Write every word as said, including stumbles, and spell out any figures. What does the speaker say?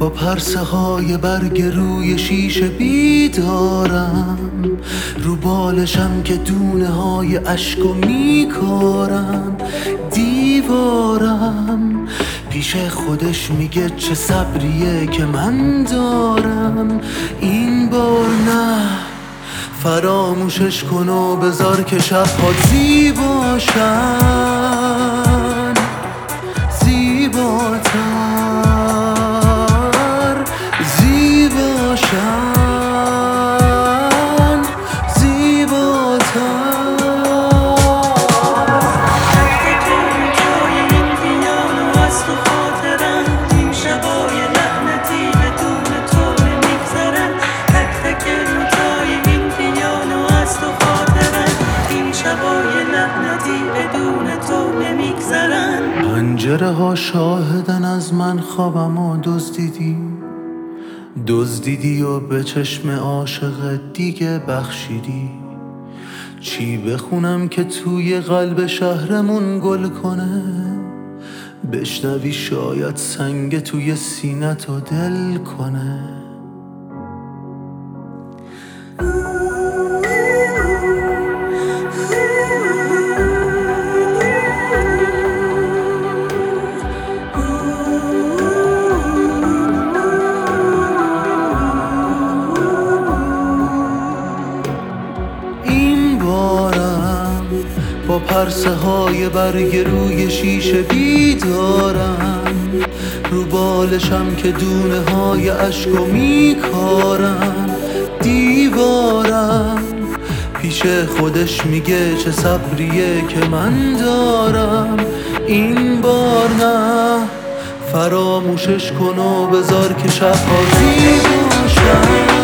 با پرسه های برگ روی شیشه بیدارم، رو بالشم که دونه های عشقو میکارم. دیوارم پیش خودش میگه چه صبریه که من دارم. این بار نه، فراموشش کن و بذار که شب‌ها زیباشن، زیباتر، زیباشن، زیباتر. پنجره ها شاهدن از من خوابم و دزدیدی، دزدیدی و به چشم عاشق دیگه بخشیدی. چی بخونم که توی قلب شهرمون گل کنه، بشنوی شاید سنگ توی سینت و دل کنه. با پرسه های برگ روی شیشه بیدارم، رو بالشم که دونه های عشقو میکارم. دیوارم پیش خودش میگه چه صبریه که من دارم. این بار نه، فراموشش کن و بذار که شب‌ها زیباشن.